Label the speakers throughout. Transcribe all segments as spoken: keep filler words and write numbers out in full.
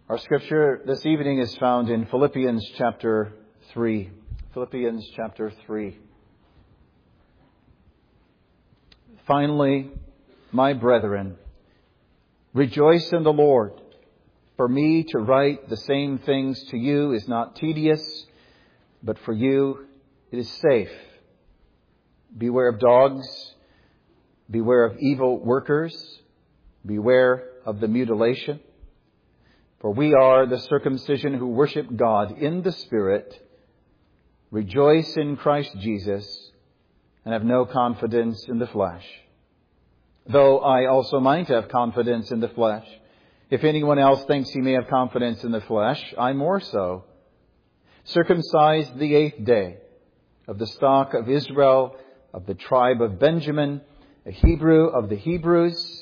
Speaker 1: Our scripture this evening is found in Philippians chapter three. Philippians chapter three. Finally, my brethren, rejoice in the Lord. For me to write the same things to you is not tedious, but for you it is safe. Beware of dogs. Beware of evil workers. Beware of the mutilation. For we are the circumcision who worship God in the Spirit, rejoice in Christ Jesus, and have no confidence in the flesh. Though I also might have confidence in the flesh. If anyone else thinks he may have confidence in the flesh, I more so. Circumcised the eighth day, of the stock of Israel, of the tribe of Benjamin, a Hebrew of the Hebrews,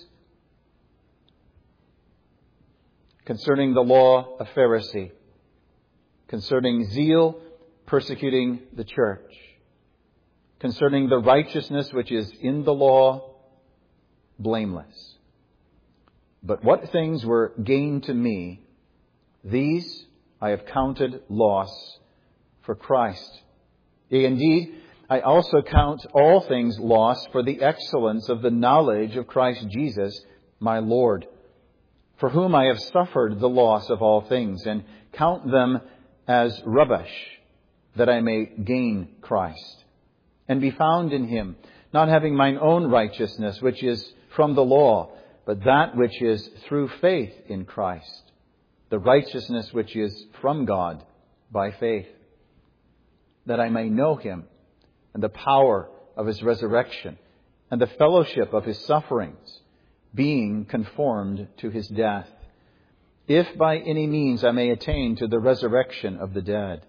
Speaker 1: concerning the law, a Pharisee, concerning zeal, persecuting the church, concerning the righteousness which is in the law, blameless. But what things were gain to me, these I have counted loss for Christ. Yea, indeed, I also count all things loss for the excellence of the knowledge of Christ Jesus, my Lord, for whom I have suffered the loss of all things, and count them as rubbish, that I may gain Christ, and be found in Him, not having mine own righteousness, which is from the law, but that which is through faith in Christ, the righteousness which is from God by faith, that I may know Him, and the power of His resurrection, and the fellowship of His sufferings, being conformed to His death, if by any means I may attain to the resurrection of the dead.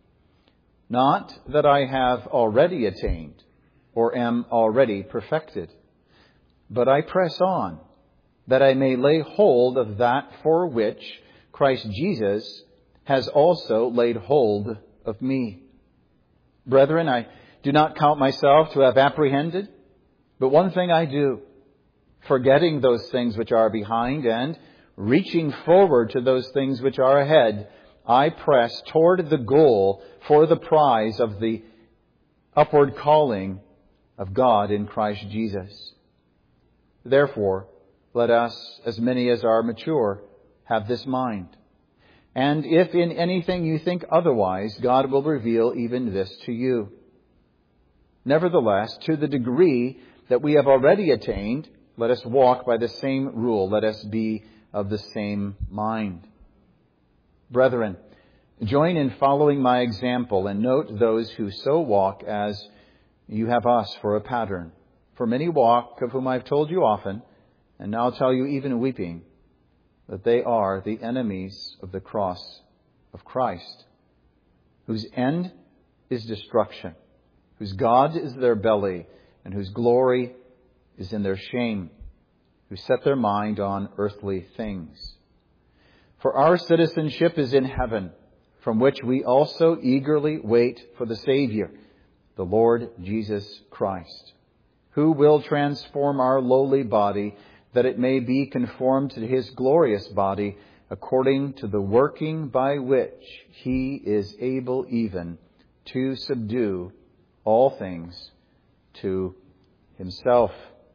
Speaker 1: Not that I have already attained, or am already perfected, but I press on, that I may lay hold of that for which Christ Jesus has also laid hold of me. Brethren, I do not count myself to have apprehended, but one thing I do, forgetting those things which are behind and reaching forward to those things which are ahead, I press toward the goal for the prize of the upward calling of God in Christ Jesus. Therefore, let us, as many as are mature, have this mind. And if in anything you think otherwise, God will reveal even this to you. Nevertheless, to the degree that we have already attained, let us walk by the same rule. Let us be of the same mind. Brethren, join in following my example and note those who so walk as you have us for a pattern. For many walk, of whom I have told you often, and now tell you even weeping, that they are the enemies of the cross of Christ, whose end is destruction, whose God is their belly, and whose glory is in their shame, who set their mind on earthly things. For our citizenship is in heaven, from which we also eagerly wait for the Savior, the Lord Jesus Christ, who will transform our lowly body, that it may be conformed to His glorious body, according to the working by which He is able even to subdue all things to Himself.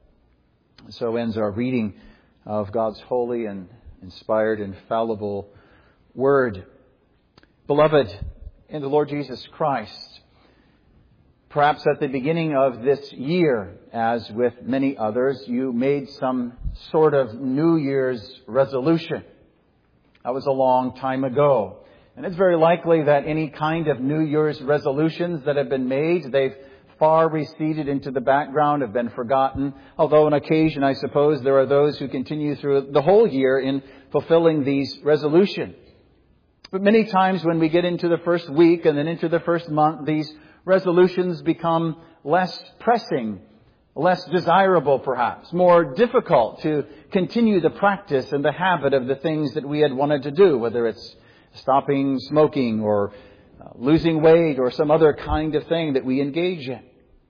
Speaker 1: So ends our reading of God's holy and inspired, infallible Word. Beloved in the Lord Jesus Christ, perhaps at the beginning of this year, as with many others, you made some sort of New Year's resolution. That was a long time ago. And it's very likely that any kind of New Year's resolutions that have been made, they've far receded into the background, have been forgotten. Although on occasion, I suppose, there are those who continue through the whole year in fulfilling these resolutions. But many times when we get into the first week and then into the first month, these resolutions become less pressing, less desirable perhaps, more difficult to continue the practice and the habit of the things that we had wanted to do, whether it's stopping smoking or uh, losing weight or some other kind of thing that we engage in.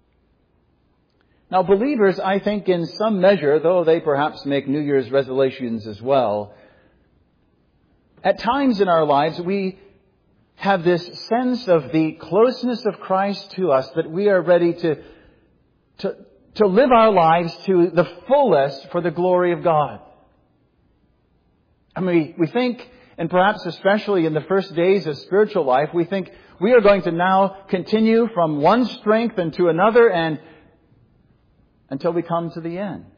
Speaker 1: Now, believers, I think in some measure, though they perhaps make New Year's resolutions as well, At times in our lives, we have this sense of the closeness of Christ to us that we are ready to, to, to live our lives to the fullest for the glory of God. I mean, we think, and perhaps especially in the first days of spiritual life, we think we are going to now continue from one strength into another and until we come to the end.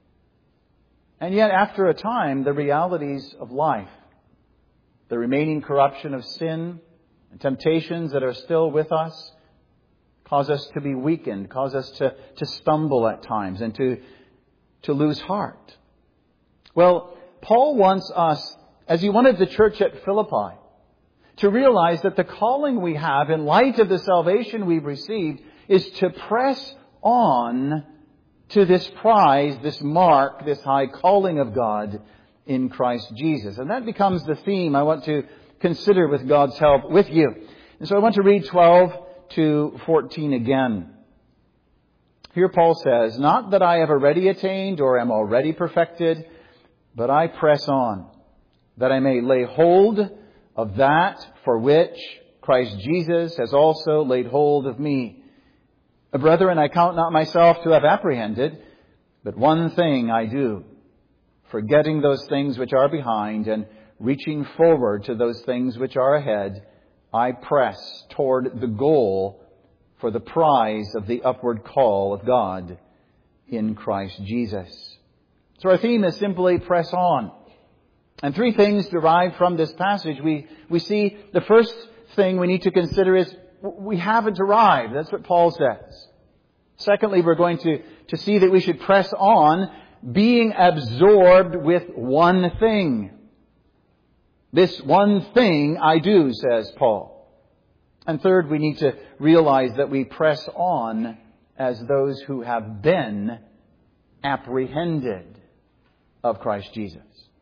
Speaker 1: And yet, after a time, the realities of life, the remaining corruption of sin, and temptations that are still with us, cause us to be weakened, cause us to, to stumble at times and to, to lose heart. Well, Paul wants us, as he wanted the church at Philippi, to realize that the calling we have in light of the salvation we've received is to press on to this prize, this mark, this high calling of God in Christ Jesus. And that becomes the theme I want to consider with God's help with you. And so I want to read twelve to fourteen again. Here Paul says, "Not that I have already attained or am already perfected, but I press on, that I may lay hold of that for which Christ Jesus has also laid hold of me. Brethren, I count not myself to have apprehended, but one thing I do, forgetting those things which are behind and reaching forward to those things which are ahead, I press toward the goal for the prize of the upward call of God in Christ Jesus." So our theme is simply press on. And three things derived from this passage. We, we see the first thing we need to consider is we haven't arrived. That's what Paul says. Secondly, we're going to, to see that we should press on, being absorbed with one thing. This one thing I do, says Paul. And third, we need to realize that we press on as those who have been apprehended of Christ Jesus.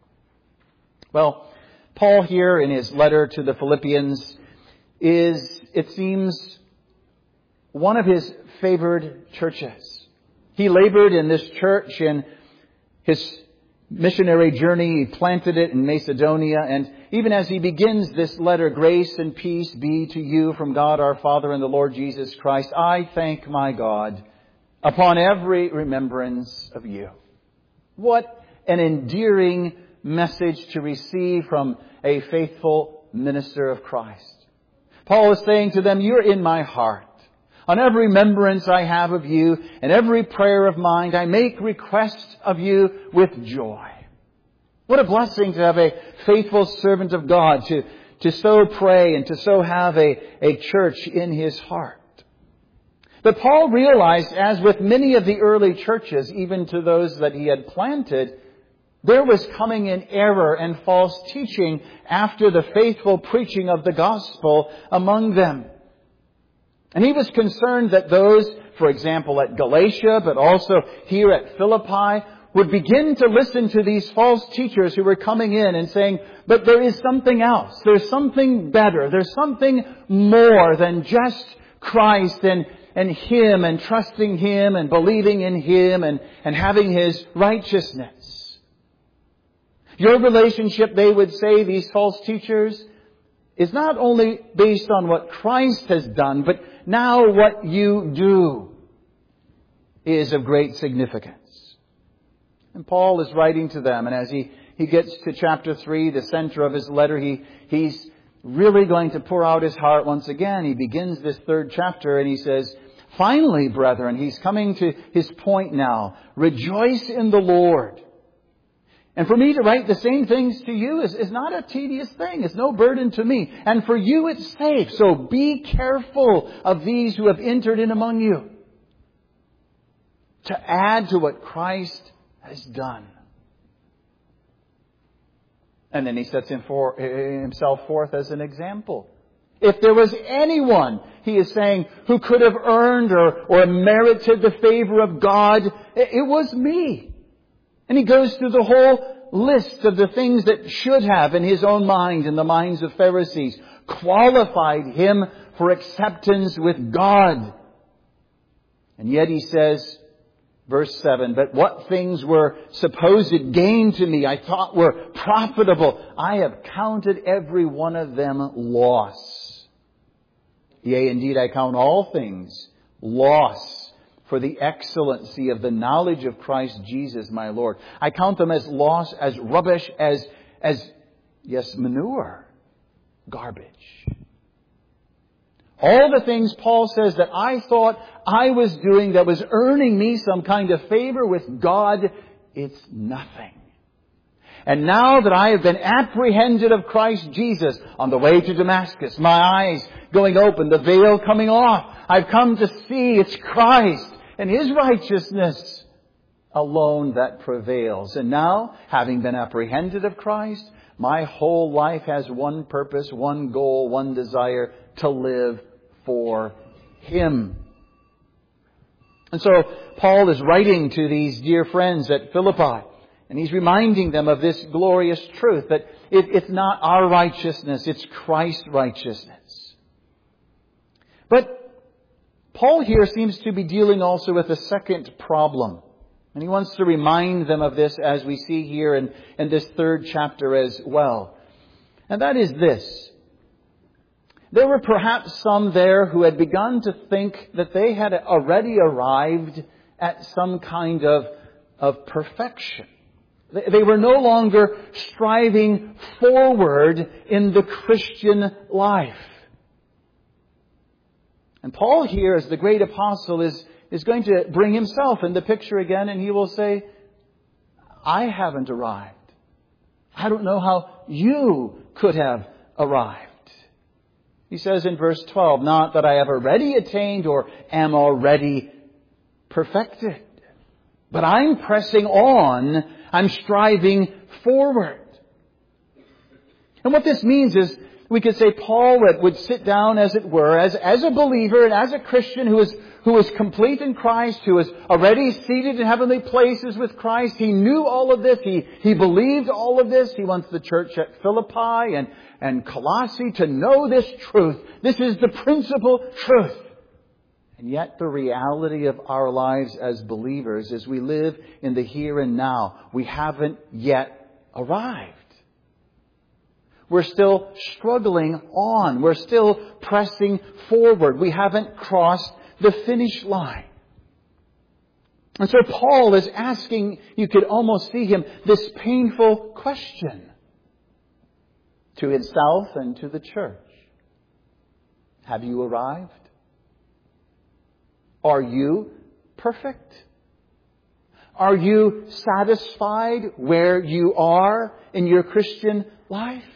Speaker 1: Well, Paul here in his letter to the Philippians is, it seems, one of his favored churches. He labored in this church in his missionary journey. He planted it in Macedonia. And even as he begins this letter, "Grace and peace be to you from God our Father and the Lord Jesus Christ. I thank my God upon every remembrance of you." What an endearing message to receive from a faithful minister of Christ. Paul is saying to them, "You're in my heart. On every remembrance I have of you and every prayer of mine, I make request of you with joy." What a blessing to have a faithful servant of God to, to so pray and to so have a, a church in his heart. But Paul realized, as with many of the early churches, even to those that he had planted, there was coming in error and false teaching after the faithful preaching of the gospel among them. And he was concerned that those, for example, at Galatia, but also here at Philippi, would begin to listen to these false teachers who were coming in and saying, but there is something else. There's something better. There's something more than just Christ and, and Him and trusting Him and believing in Him and, and having His righteousness. Your relationship, they would say, these false teachers, is not only based on what Christ has done, but now what you do is of great significance. And Paul is writing to them, and as he, he gets to chapter three, the center of his letter, he he's really going to pour out his heart once again. He begins this third chapter and he says, "Finally, brethren," he's coming to his point now, "rejoice in the Lord." And for me to write the same things to you is, is not a tedious thing. It's no burden to me. And for you it's safe. So be careful of these who have entered in among you, to add to what Christ has done. And then he sets him for, himself forth as an example. If there was anyone, he is saying, who could have earned or, or merited the favor of God, it was me. And he goes through the whole list of the things that should have, in his own mind, in the minds of Pharisees, qualified him for acceptance with God. And yet he says, Verse seven, but what things were supposed gain to me, I thought were profitable, I have counted every one of them loss. Yea, indeed, I count all things loss for the excellency of the knowledge of Christ Jesus my Lord. I count them as loss, as rubbish, as, as, yes, manure, garbage. All the things Paul says that I thought I was doing that was earning me some kind of favor with God, it's nothing. And now that I have been apprehended of Christ Jesus on the way to Damascus, my eyes going open, the veil coming off, I've come to see it's Christ and His righteousness alone that prevails. And now, having been apprehended of Christ, my whole life has one purpose, one goal, one desire: to live for Him. And so Paul is writing to these dear friends at Philippi, and he's reminding them of this glorious truth, that it, it's not our righteousness, it's Christ's righteousness. But Paul here seems to be dealing also with a second problem. And he wants to remind them of this, as we see here in, in this third chapter as well. And that is this. There were perhaps some there who had begun to think that they had already arrived at some kind of, of perfection. They were no longer striving forward in the Christian life. And Paul here, as the great apostle, is, is going to bring himself in the picture again, and he will say, I haven't arrived. I don't know how you could have arrived. He says in verse twelve, not that I have already attained or am already perfected, but I'm pressing on, I'm striving forward. And what this means is, we could say Paul would, would sit down, as it were, as, as a believer and as a Christian who is, who is complete in Christ, who is already seated in heavenly places with Christ. He knew all of this. He, he believed all of this. He wants the church at Philippi and, and Colossae to know this truth. This is the principal truth. And yet the reality of our lives as believers is we live in the here and now. We haven't yet arrived. We're still struggling on. We're still pressing forward. We haven't crossed the finish line. And so Paul is asking, you could almost see him, this painful question to himself and to the church. Have you arrived? Are you perfect? Are you satisfied where you are in your Christian life?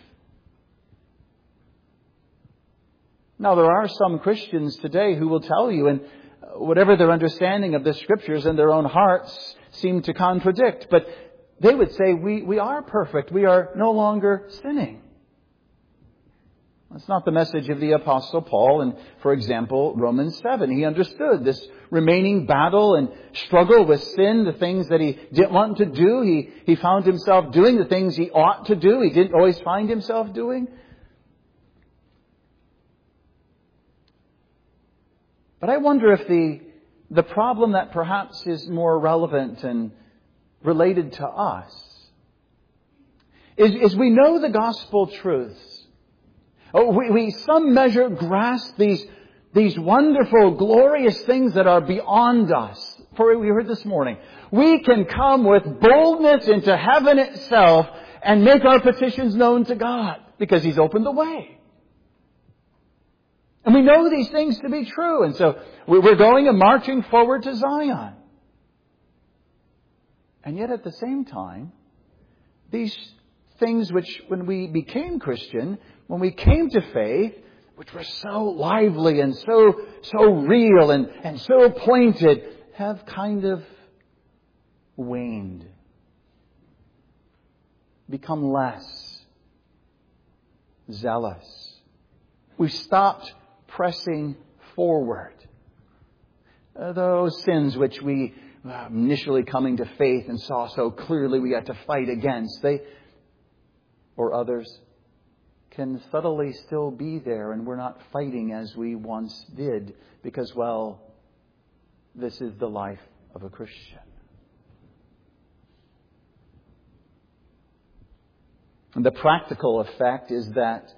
Speaker 1: Now, there are some Christians today who will tell you, and whatever their understanding of the Scriptures in their own hearts seem to contradict, but they would say, we, we are perfect. We are no longer sinning. That's not the message of the Apostle Paul. And, for example, Romans seven, he understood this remaining battle and struggle with sin, the things that he didn't want to do. He, he found himself doing the things he ought to do. He didn't always find himself doing. But I wonder if the, the problem that perhaps is more relevant and related to us is, is we know the gospel truths. Oh, we, we some measure grasp these, these wonderful, glorious things that are beyond us. For we heard this morning, we can come with boldness into heaven itself and make our petitions known to God because He's opened the way. And we know these things to be true. And so we're going and marching forward to Zion. And yet at the same time, these things which when we became Christian, when we came to faith, which were so lively and so so real and, and so pointed, have kind of waned. Become less zealous. We've stopped pressing forward. Uh, those sins which we uh, initially coming to faith and saw so clearly we had to fight against, they, or others, can subtly still be there, and we're not fighting as we once did because, well, this is the life of a Christian. And the practical effect is that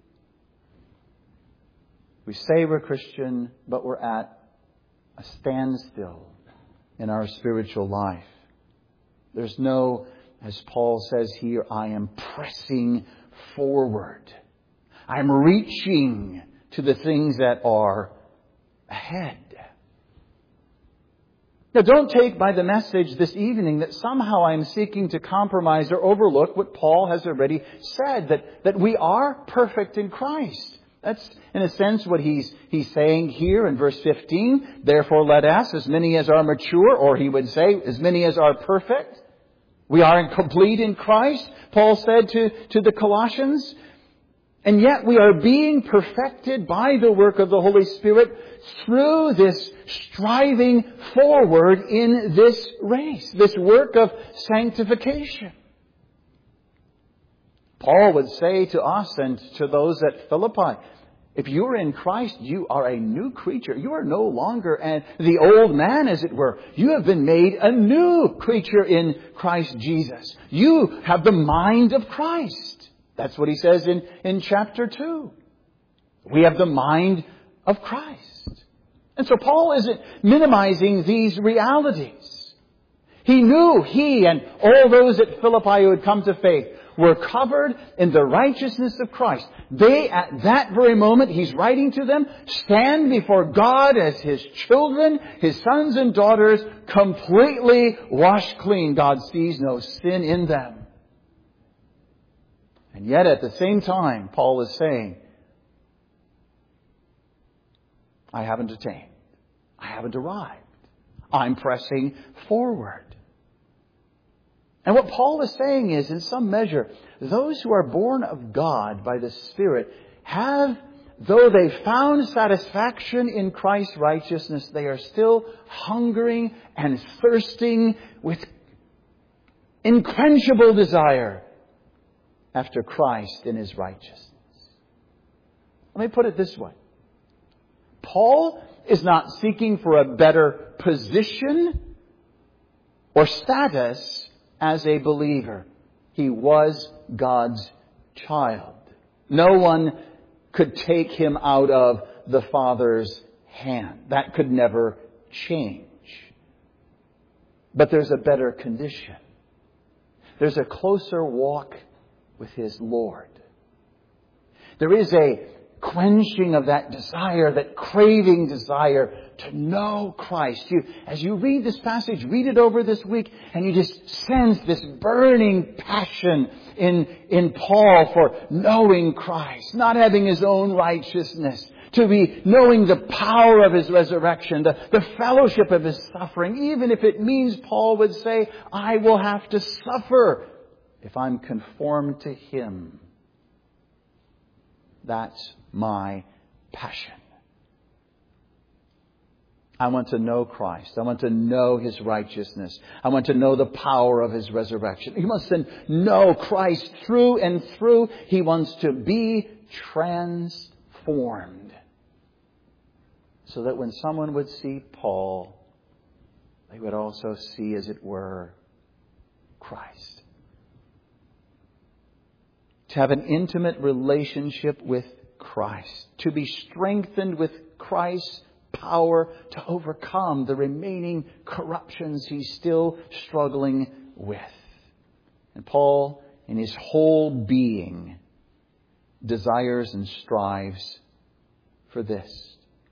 Speaker 1: we say we're Christian, but we're at a standstill in our spiritual life. There's no, as Paul says here, I am pressing forward. I'm reaching to the things that are ahead. Now, don't take by the message this evening that somehow I'm seeking to compromise or overlook what Paul has already said, that, that we are perfect in Christ. That's, in a sense, what he's, he's saying here in verse fifteen. Therefore, let us, as many as are mature, or he would say, as many as are perfect. We are complete in Christ, Paul said to, to the Colossians. And yet we are being perfected by the work of the Holy Spirit through this striving forward in this race, this work of sanctification. Paul would say to us and to those at Philippi, if you are in Christ, you are a new creature. You are no longer an, the old man, as it were. You have been made a new creature in Christ Jesus. You have the mind of Christ. That's what he says in, in chapter two. We have the mind of Christ. And so Paul isn't minimizing these realities. He knew he and all those at Philippi who had come to faith were covered in the righteousness of Christ. They, at that very moment, he's writing to them, stand before God as His children, His sons and daughters, completely washed clean. God sees no sin in them. And yet at the same time, Paul is saying, I haven't attained. I haven't arrived. I'm pressing forward. And what Paul is saying is, in some measure, those who are born of God by the Spirit have, though they found satisfaction in Christ's righteousness, they are still hungering and thirsting with unquenchable desire after Christ in His righteousness. Let me put it this way. Paul is not seeking for a better position or status as a believer. He was God's child. No one could take him out of the Father's hand. That could never change. But there's a better condition. There's a closer walk with his Lord. There is a quenching of that desire, that craving desire to know Christ. You, as you read this passage, read it over this week, and you just sense this burning passion in, in Paul for knowing Christ, not having his own righteousness, to be knowing the power of His resurrection, the, the fellowship of His suffering, even if it means, Paul would say, I will have to suffer if I'm conformed to Him. That's my passion. I want to know Christ. I want to know His righteousness. I want to know the power of His resurrection. He wants to know Christ through and through. He wants to be transformed. So that when someone would see Paul, they would also see, as it were, Christ. To have an intimate relationship with Christ. To be strengthened with Christ's power to overcome the remaining corruptions he's still struggling with. And Paul, in his whole being, desires and strives for this.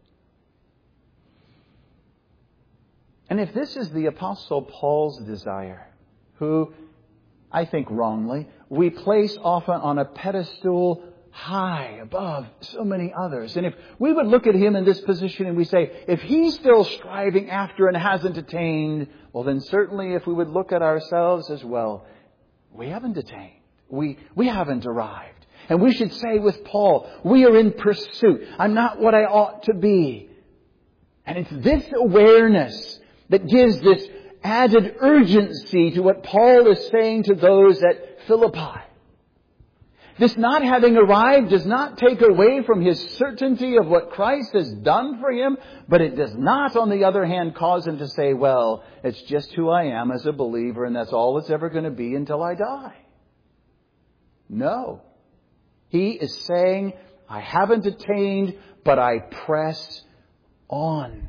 Speaker 1: And if this is the Apostle Paul's desire, who, I think wrongly, we place often on a pedestal high above so many others. And if we would look at him in this position and we say, if he's still striving after and hasn't attained, well then certainly if we would look at ourselves as well, we haven't attained. We, we haven't arrived. And we should say with Paul, we are in pursuit. I'm not what I ought to be. And it's this awareness that gives this added urgency to what Paul is saying to those at Philippi. This not having arrived does not take away from his certainty of what Christ has done for him, but it does not, on the other hand, cause him to say, well, it's just who I am as a believer, and that's all it's ever going to be until I die. No. He is saying, I haven't attained, but I press on.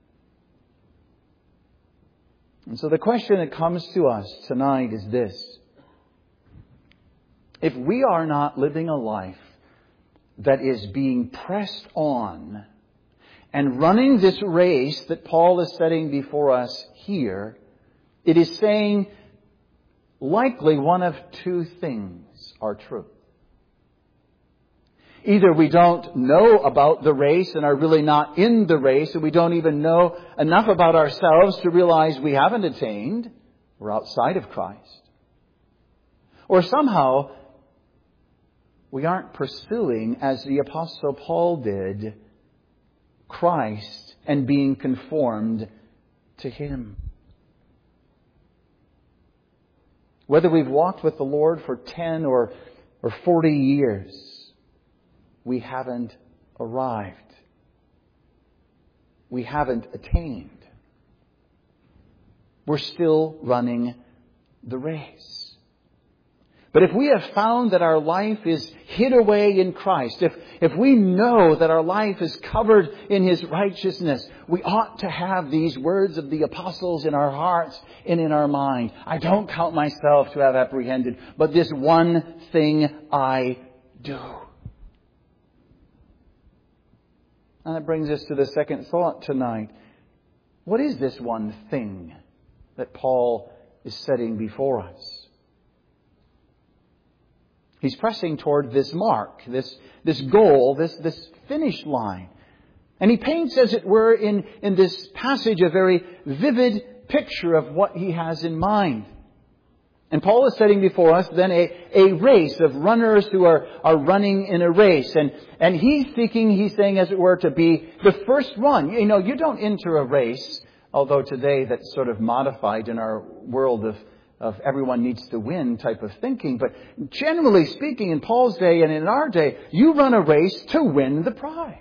Speaker 1: And so the question that comes to us tonight is this. If we are not living a life that is being pressed on and running this race that Paul is setting before us here, it is saying likely one of two things are true. Either we don't know about the race and are really not in the race, and we don't even know enough about ourselves to realize we haven't attained. We're outside of Christ. Or somehow we aren't pursuing, as the Apostle Paul did, Christ and being conformed to Him. Whether we've walked with the Lord for ten or, or forty years, we haven't arrived. We haven't attained. We're still running the race. But if we have found that our life is hid away in Christ, if, if we know that our life is covered in His righteousness, we ought to have these words of the apostles in our hearts and in our mind. I don't count myself to have apprehended, but this one thing I do. And that brings us to the second thought tonight. What is this one thing that Paul is setting before us? He's pressing toward this mark, this, this goal, this, this finish line. And he paints, as it were, in, in this passage a very vivid picture of what he has in mind. And Paul is setting before us then a, a race of runners who are, are running in a race. And, and he's seeking, he's saying, as it were, to be the first one. You know, you don't enter a race, although today that's sort of modified in our world of, of everyone needs to win type of thinking. But generally speaking, in Paul's day and in our day, you run a race to win the prize.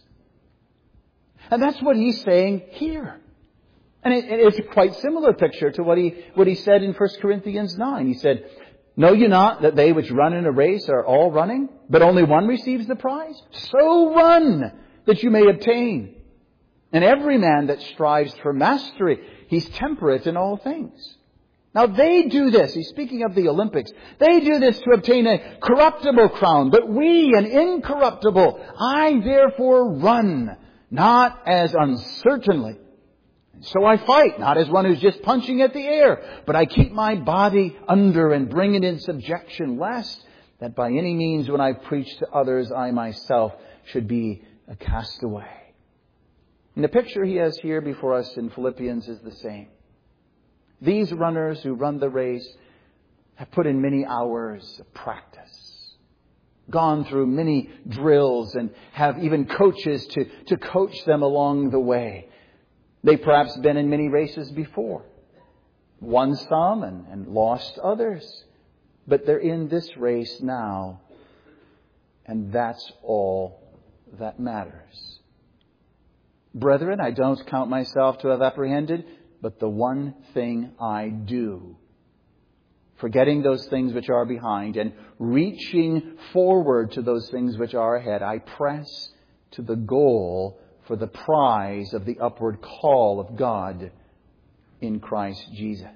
Speaker 1: And that's what he's saying here. And it, it's a quite similar picture to what he what he said in First Corinthians nine. He said, know you not that they which run in a race are all running, but only one receives the prize? So run that you may obtain. And every man that strives for mastery, he's temperate in all things. Now they do this. He's speaking of the Olympics. They do this to obtain a corruptible crown, but we an incorruptible. I therefore run, not as uncertainly. So I fight, not as one who's just punching at the air, but I keep my body under and bring it in subjection, lest that by any means when I preach to others, I myself should be a castaway. And the picture he has here before us in Philippians is the same. These runners who run the race have put in many hours of practice, gone through many drills, and have even coaches to, to coach them along the way. They've perhaps been in many races before, won some and, and lost others. But they're in this race now, and that's all that matters. Brethren, I don't count myself to have apprehended, but the one thing I do, forgetting those things which are behind and reaching forward to those things which are ahead, I press to the goal for the prize of the upward call of God in Christ Jesus.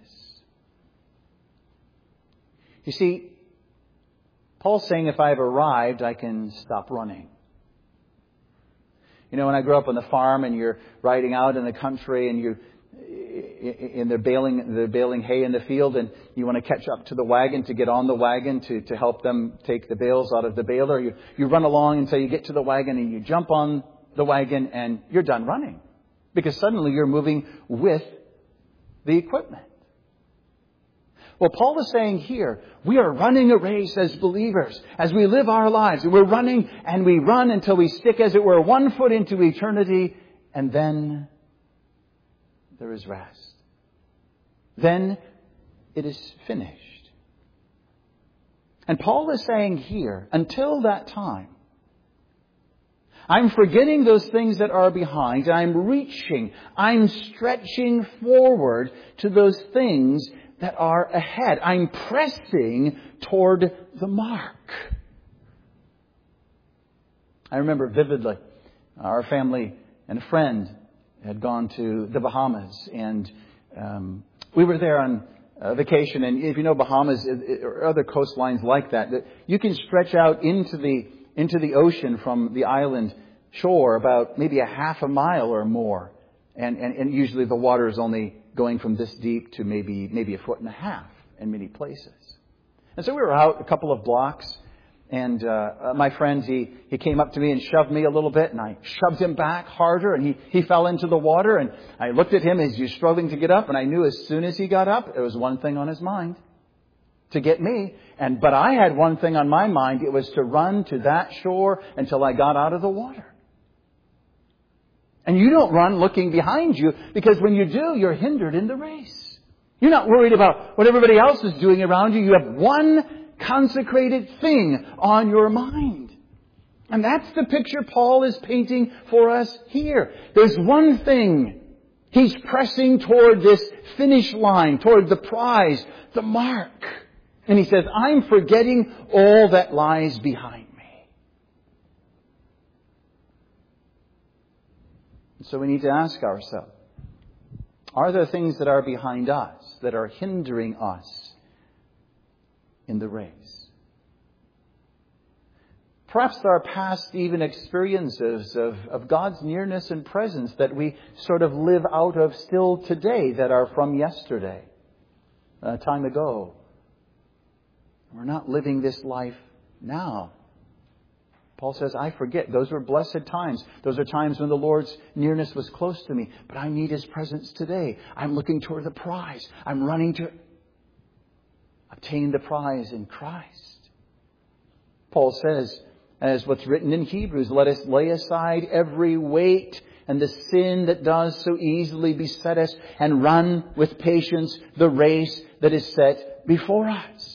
Speaker 1: You see, Paul's saying if I've arrived, I can stop running. You know, when I grew up on the farm and you're riding out in the country and you and they're baling they're baling hay in the field, and you want to catch up to the wagon to get on the wagon to, to help them take the bales out of the baler. You you run along until you get to the wagon and you jump on the wagon and you're done running, because suddenly you're moving with the equipment. Well, Paul is saying here, we are running a race as believers, as we live our lives. We're running and we run until we stick, as it were, one foot into eternity, and then there is rest. Then it is finished. And Paul is saying here, until that time, I'm forgetting those things that are behind. I'm reaching, I'm stretching forward to those things that are ahead. I'm pressing toward the mark. I remember vividly, our family and a friend had gone to the Bahamas, and um, we were there on uh, vacation. And if you know Bahamas or other coastlines like that, that you can stretch out into the into the ocean from the island shore about maybe a half a mile or more, and and, and usually the water is only going from this deep to maybe maybe a foot and a half in many places. And so we were out a couple of blocks. And uh, my friend, he, he came up to me and shoved me a little bit, and I shoved him back harder, and he, he fell into the water. And I looked at him as he was struggling to get up, and I knew as soon as he got up, there was one thing on his mind: to get me. And but I had one thing on my mind. It was to run to that shore until I got out of the water. And you don't run looking behind you, because when you do, you're hindered in the race. You're not worried about what everybody else is doing around you. You have one consecrated thing on your mind. And that's the picture Paul is painting for us here. There's one thing. He's pressing toward this finish line, toward the prize, the mark. And he says, I'm forgetting all that lies behind me. And so we need to ask ourselves, are there things that are behind us, that are hindering us in the race? Perhaps there are past even experiences of, of God's nearness and presence that we sort of live out of still today, that are from yesterday, a time ago. We're not living this life now. Paul says, I forget. Those were blessed times. Those are times when the Lord's nearness was close to me. But I need His presence today. I'm looking toward the prize. I'm running to obtain the prize in Christ. Paul says, as what's written in Hebrews, let us lay aside every weight and the sin that does so easily beset us, and run with patience the race that is set before us.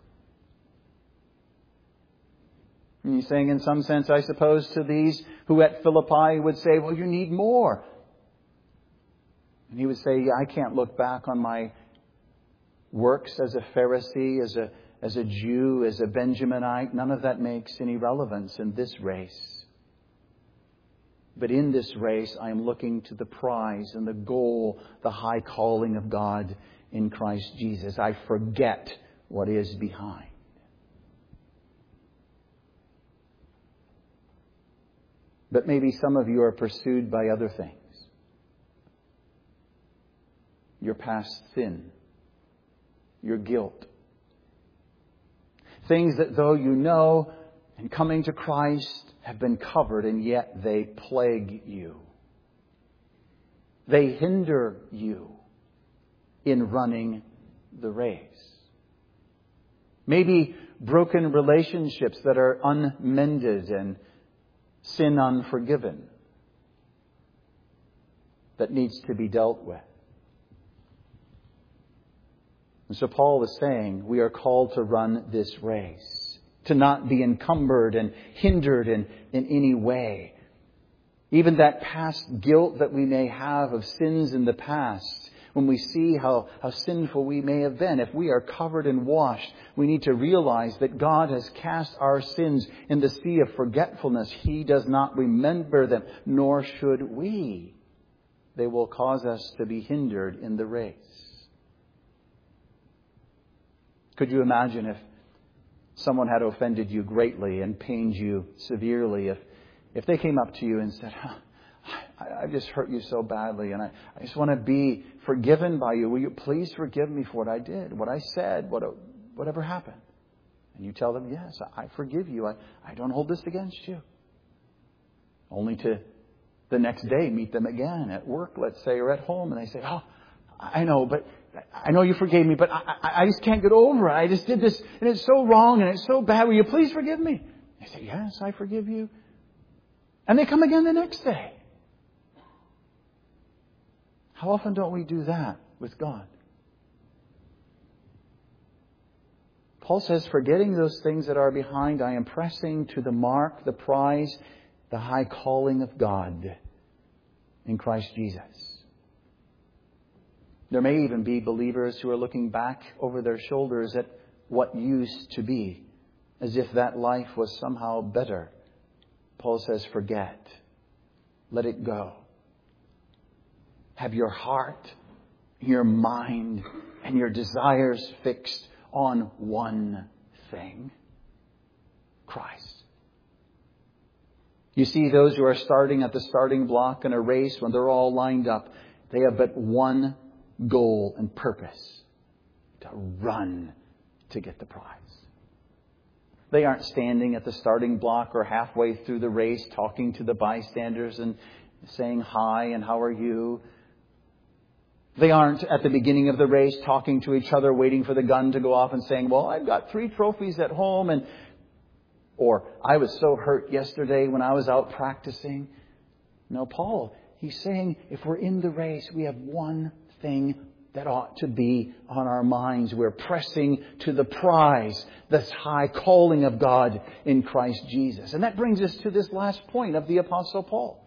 Speaker 1: And he's saying in some sense, I suppose, to these who at Philippi would say, well, you need more. And he would say, yeah, I can't look back on my works as a Pharisee, as a as a Jew, as a Benjaminite. None of that makes any relevance in this race. But in this race, I am looking to the prize and the goal, the high calling of God in Christ Jesus. I forget what is behind. But maybe some of you are pursued by other things. Your past sin. Your guilt. Things that though you know in coming to Christ have been covered, and yet they plague you. They hinder you in running the race. Maybe broken relationships that are unmended and sin unforgiven that needs to be dealt with. And so Paul is saying we are called to run this race, to not be encumbered and hindered in, in any way. Even that past guilt that we may have of sins in the past, when we see how, how sinful we may have been, if we are covered and washed, we need to realize that God has cast our sins in the sea of forgetfulness. He does not remember them, nor should we. They will cause us to be hindered in the race. Could you imagine if someone had offended you greatly and pained you severely, if if they came up to you and said, huh, I, I've just hurt you so badly, and I, I just want to be forgiven by you. Will you please forgive me for what I did, what I said, what whatever happened? And you tell them, yes, I forgive you. I, I don't hold this against you. Only to the next day meet them again at work, let's say, or at home, and they say, oh, I know, but I know you forgave me, but I, I, I just can't get over it. I just did this, and it's so wrong, and it's so bad. Will you please forgive me? I say, yes, I forgive you. And they come again the next day. How often don't we do that with God? Paul says, forgetting those things that are behind, I am pressing to the mark, the prize, the high calling of God in Christ Jesus. There may even be believers who are looking back over their shoulders at what used to be, as if that life was somehow better. Paul says, forget. Let it go. Have your heart, your mind, and your desires fixed on one thing. Christ. You see, those who are starting at the starting block in a race, when they're all lined up, they have but one goal and purpose: to run to get the prize. They aren't standing at the starting block or halfway through the race talking to the bystanders and saying hi and how are you. They aren't at the beginning of the race talking to each other, waiting for the gun to go off and saying, well, I've got three trophies at home, and or I was so hurt yesterday when I was out practicing. No, Paul, he's saying if we're in the race, we have one thing that ought to be on our minds. We're pressing to the prize, this high calling of God in Christ Jesus. And that brings us to this last point of the Apostle Paul.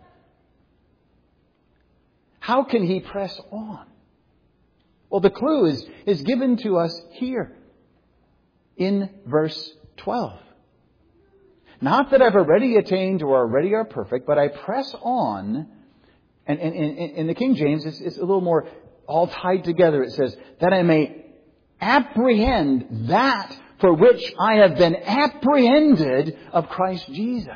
Speaker 1: How can he press on? Well, the clue is, is given to us here in verse twelve. Not that I've already attained or already are perfect, but I press on. And in the King James, it's, it's a little more all tied together. It says, that I may apprehend that for which I have been apprehended of Christ Jesus.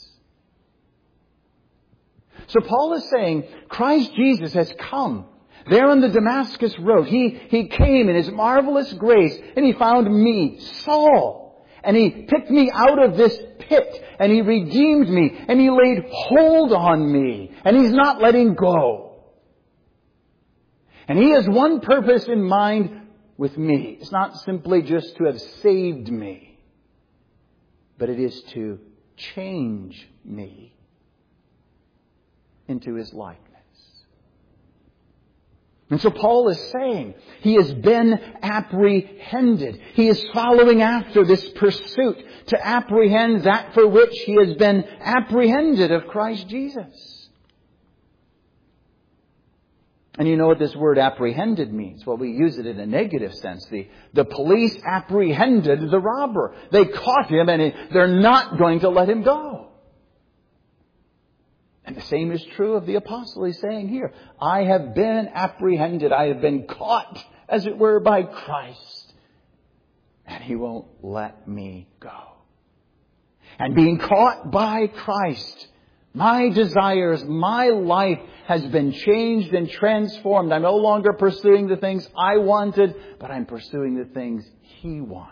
Speaker 1: So Paul is saying, Christ Jesus has come. There on the Damascus road, he, he came in His marvelous grace and He found me, Saul. And He picked me out of this pit and He redeemed me and He laid hold on me and He's not letting go. And He has one purpose in mind with me. It's not simply just to have saved me, but it is to change me into His likeness. And so Paul is saying he has been apprehended. He is following after this pursuit to apprehend that for which he has been apprehended of Christ Jesus. And you know what this word apprehended means? Well, we use it in a negative sense. The, the police apprehended the robber. They caught him and they're not going to let him go. And the same is true of the apostle. He's saying here, I have been apprehended. I have been caught, as it were, by Christ. And He won't let me go. And being caught by Christ, my desires, my life has been changed and transformed. I'm no longer pursuing the things I wanted, but I'm pursuing the things He wants.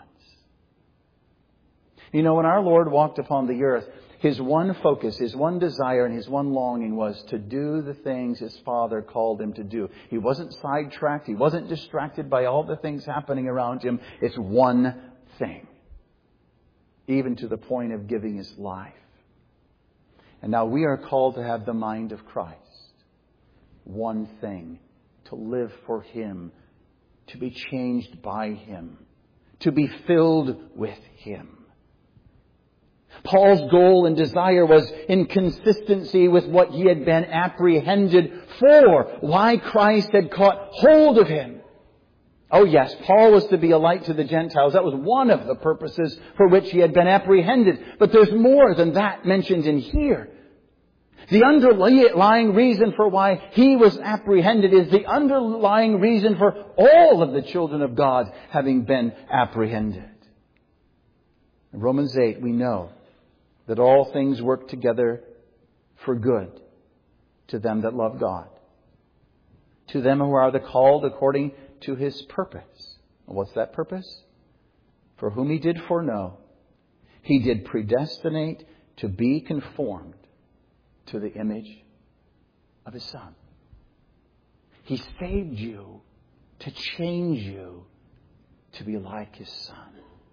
Speaker 1: You know, when our Lord walked upon the earth, His one focus, His one desire, and His one longing was to do the things His Father called Him to do. He wasn't sidetracked. He wasn't distracted by all the things happening around Him. It's one thing. Even to the point of giving His life. And now we are called to have the mind of Christ. One thing. To live for Him. To be changed by Him. To be filled with Him. Paul's goal and desire was in consistency with what he had been apprehended for. Why Christ had caught hold of him. Oh yes, Paul was to be a light to the Gentiles. That was one of the purposes for which he had been apprehended. But there's more than that mentioned in here. The underlying reason for why he was apprehended is the underlying reason for all of the children of God having been apprehended. In Romans eight, we know that all things work together for good to them that love God, to them who are the called according to His purpose. And what's that purpose? For whom He did foreknow, He did predestinate to be conformed to the image of His Son. He saved you to change you to be like His Son.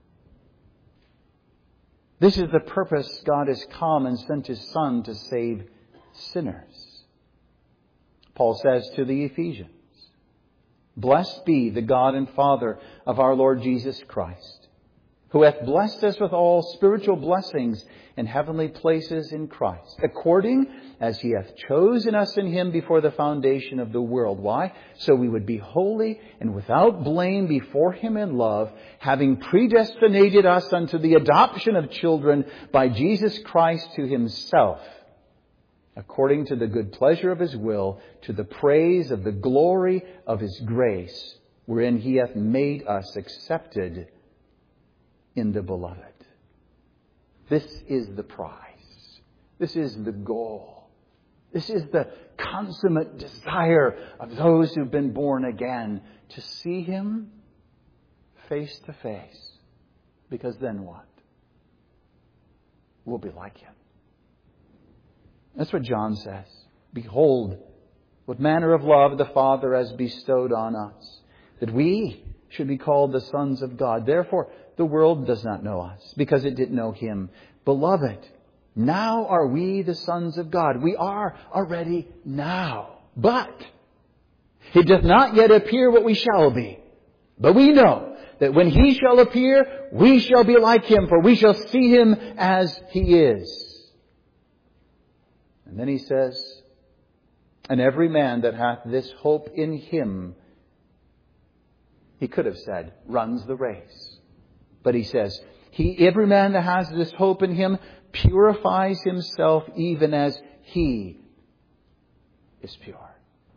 Speaker 1: This is the purpose God has come and sent His Son to save sinners. Paul says to the Ephesians, Blessed be the God and Father of our Lord Jesus Christ, who hath blessed us with all spiritual blessings in heavenly places in Christ, according as He hath chosen us in Him before the foundation of the world. Why? So we would be holy and without blame before Him in love, having predestinated us unto the adoption of children by Jesus Christ to Himself, according to the good pleasure of His will, to the praise of the glory of His grace, wherein He hath made us accepted in the Beloved. This is the prize. This is the goal. This is the consummate desire of those who've been born again, to see Him face to face. Because then what? We'll be like Him. That's what John says. Behold, what manner of love the Father has bestowed on us, that we should be called the sons of God. Therefore, the world does not know us, because it didn't know Him. Beloved, now are we the sons of God. We are already now. But it doth not yet appear what we shall be. But we know that when He shall appear, we shall be like Him, for we shall see Him as He is. And then he says, and every man that hath this hope in Him, he could have said, runs the race. But he says, he, every man that has this hope in Him purifies himself even as He is pure.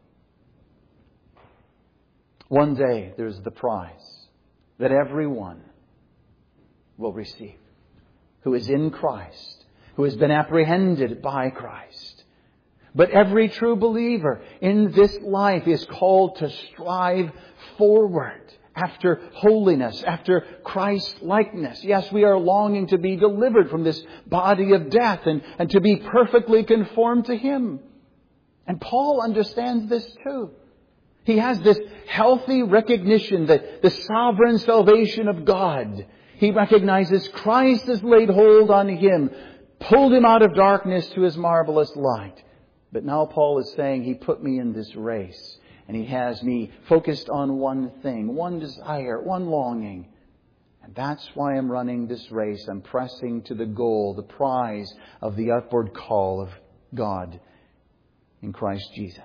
Speaker 1: One day there's the prize that everyone will receive who is in Christ, who has been apprehended by Christ. But every true believer in this life is called to strive forward after holiness, after Christ-likeness. Yes, we are longing to be delivered from this body of death and, and to be perfectly conformed to Him. And Paul understands this too. He has this healthy recognition that the sovereign salvation of God. He recognizes Christ has laid hold on him, pulled him out of darkness to His marvelous light. But now Paul is saying, He put me in this race. And He has me focused on one thing, one desire, one longing. And that's why I'm running this race. I'm pressing to the goal, the prize of the upward call of God in Christ Jesus.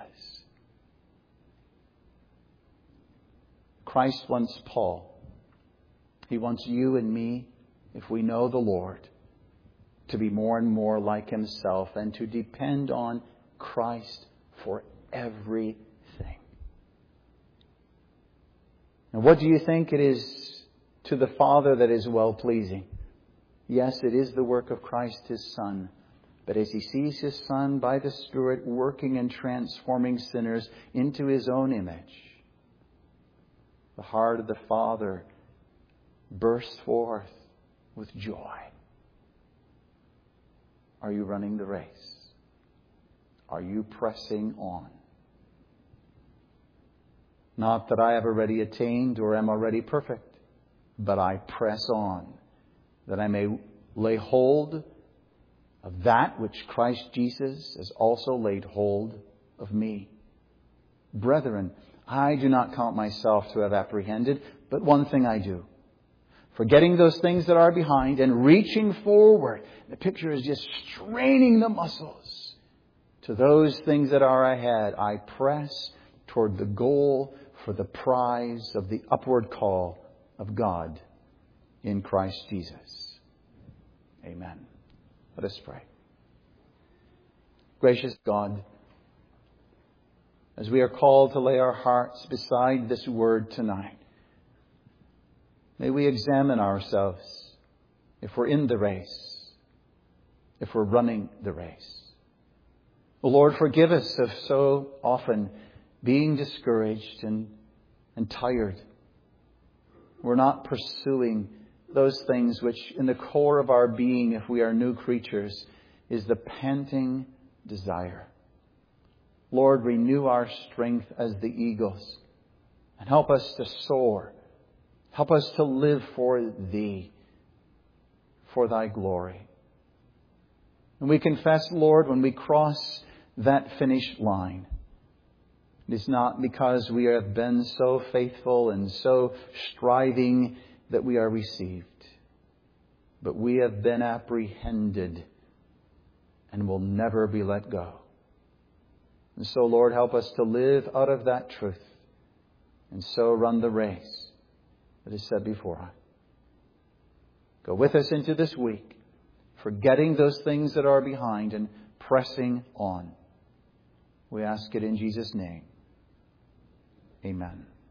Speaker 1: Christ wants Paul. He wants you and me, if we know the Lord, to be more and more like Himself and to depend on Christ for everything. And what do you think it is to the Father that is well-pleasing? Yes, it is the work of Christ His Son. But as He sees His Son by the Spirit working and transforming sinners into His own image, the heart of the Father bursts forth with joy. Are you running the race? Are you pressing on? Not that I have already attained or am already perfect, but I press on, that I may lay hold of that which Christ Jesus has also laid hold of me. Brethren, I do not count myself to have apprehended, but one thing I do, forgetting those things that are behind and reaching forward. The picture is just straining the muscles to those things that are ahead. I press toward the goal for the prize of the upward call of God in Christ Jesus. Amen. Let us pray. Gracious God, as we are called to lay our hearts beside this word tonight, may we examine ourselves if we're in the race, if we're running the race. O Lord, forgive us of so often being discouraged and, and tired. We're not pursuing those things which in the core of our being, if we are new creatures, is the panting desire. Lord, renew our strength as the eagles and help us to soar. Help us to live for Thee, for Thy glory. And we confess, Lord, when we cross that finish line, it is not because we have been so faithful and so striving that we are received. but we have been apprehended and will never be let go. And so, Lord, help us to live out of that truth and so run the race that is set before us. Go with us into this week, forgetting those things that are behind and pressing on. We ask it in Jesus' name. Amen.